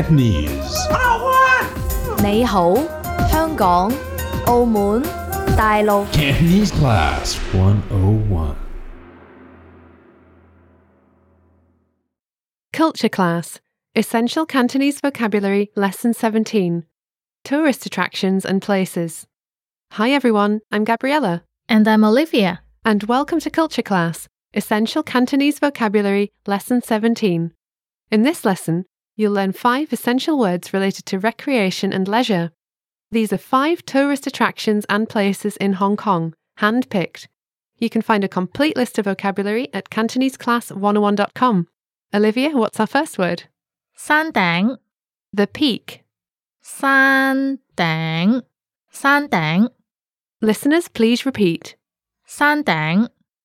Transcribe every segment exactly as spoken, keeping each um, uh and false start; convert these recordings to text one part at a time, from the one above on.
Cantonese. 你好，香港、澳門、大陸。 Cantonese Class one oh one. Culture Class, Essential Cantonese Vocabulary Lesson seventeen, Tourist Attractions and Places. Hi everyone, I'm Gabriella. And I'm Olivia. And welcome to Culture Class, Essential Cantonese Vocabulary Lesson seventeen. In this lesson, you'll learn five essential words related to recreation and leisure. These are five tourist attractions and places in Hong Kong, hand-picked. You can find a complete list of vocabulary at Cantonese Class one oh one dot com. Olivia, what's our first word? 山頂 The Peak. 山頂山頂 Listeners, please repeat. 山頂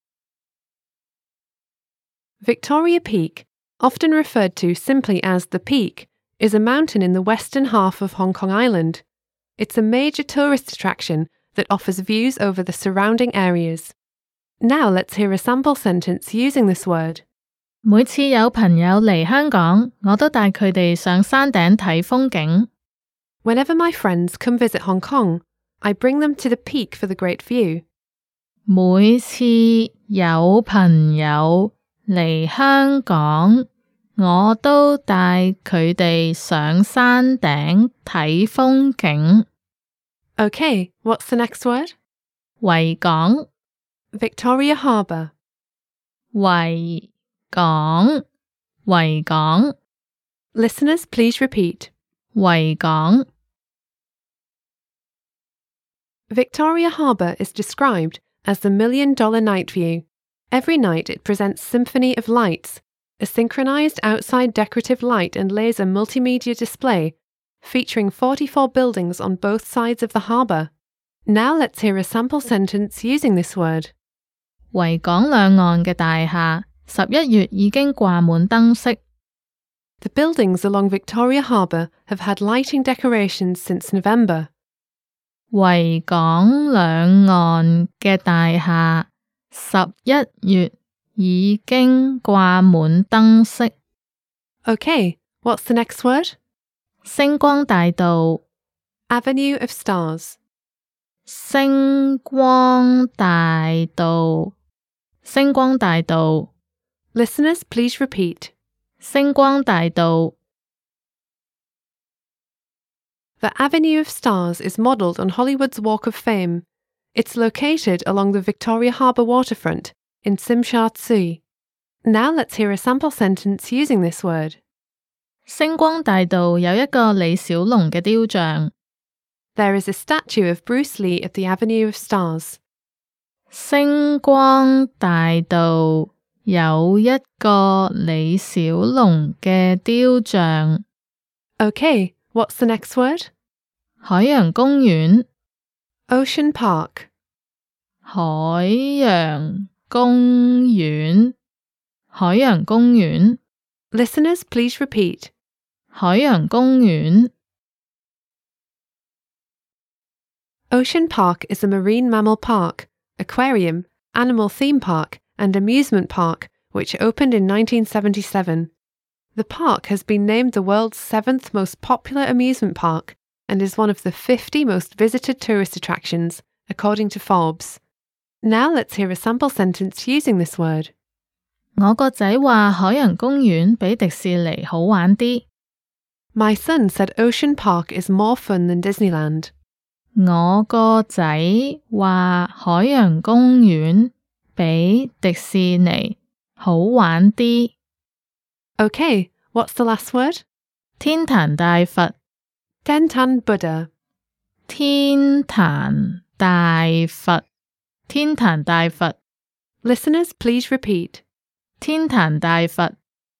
Victoria Peak, often referred to simply as the Peak, is a mountain in the western half of Hong Kong Island. It's a major tourist attraction that offers views over the surrounding areas. Now let's hear a sample sentence using this word. 每次有朋友嚟香港，我都帶佢哋上山頂睇風景。 Whenever my friends come visit Hong Kong, I bring them to the Peak for the great view. 每次有朋友嚟香港，我都帶佢哋上山頂睇風景。 Okay, what's the next word? 維港 Victoria Harbour. 維港維港 Listeners, please repeat. 維港 Victoria Harbour is described as the Million Dollar Night View. Every night it presents Symphony of Lights, a synchronized outside decorative light and laser multimedia display featuring forty-four buildings on both sides of the harbour. Now let's hear a sample sentence using this word. 維港兩岸嘅大廈十一月已經掛滿燈飾。 The buildings along Victoria Harbour have had lighting decorations since November. 維港兩岸嘅大廈十一月已經掛滿燈飾。 Okay, what's the next word? 星光大道 Avenue of Stars. 星光大道星光大道 Listeners, please repeat. 星光大道 The Avenue of Stars is modelled on Hollywood's Walk of Fame. It's located along the Victoria Harbour waterfront in Tsim Sha Tsui. Now let's hear a sample sentence using this word. 星光大道有一個李小龍嘅雕像。 There is a statue of Bruce Lee at the Avenue of Stars. 星光大道有一個李小龍嘅雕像。 Okay, what's the next word? 海洋公園 Ocean Park. 海洋公園海洋公園 Listeners, please repeat. 海洋公園 Ocean Park is a marine mammal park, aquarium, animal theme park, and amusement park which opened in nineteen seventy-seven. The park has been named the world's seventh most popular amusement park and is one of the fifty most visited tourist attractions, according to Forbes. Now let's hear a sample sentence using this word. 我個仔話海洋公園比迪士尼好玩啲。 My son said Ocean Park is more fun than Disneyland. 我個仔話海洋公園比迪士尼好玩啲。 Okay, what's the last word? 天壇大佛 Tentan Buddha. 天壇大佛天壇大佛 Listeners, please repeat. 天壇大佛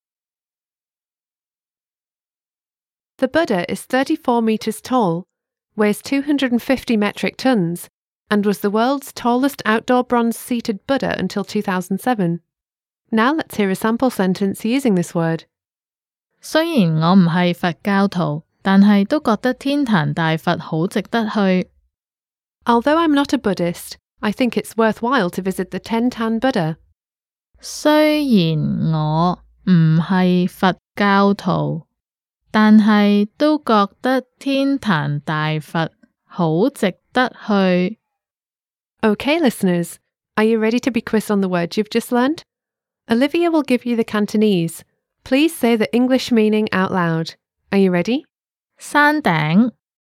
The Buddha is thirty-four metres tall, weighs two hundred fifty metric tons, and was the world's tallest outdoor bronze-seated Buddha until two thousand seven. Now let's hear a sample sentence using this word. 雖然我唔係佛教徒，但係都覺得天壇大佛好值得去。 Although I'm not a Buddhist, I think it's worthwhile to visit the Tentan Buddha. 雖然我唔係佛教徒， 但係都覺得天壇大佛好值得去。 Okay, listeners, are you ready to be quizzed on the words you've just learned? Olivia will give you the Cantonese. Please say the English meaning out loud. Are you ready? 山頂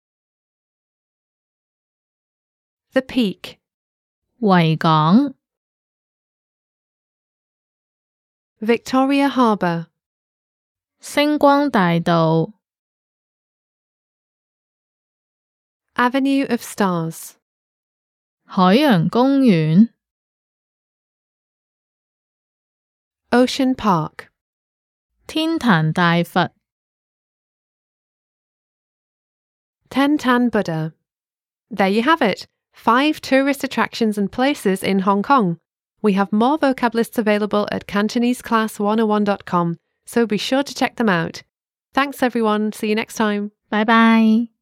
The peak, 維港 Victoria Harbour, 星光大道 Avenue of Stars, 海洋公園 Ocean Park, 天壇大佛 Ten Tan Buddha. There you have it, five tourist attractions and places in Hong Kong. We have more vocab lists available at Cantonese Class one oh one dot com, so be sure to check them out. Thanks everyone, see you next time. Bye bye.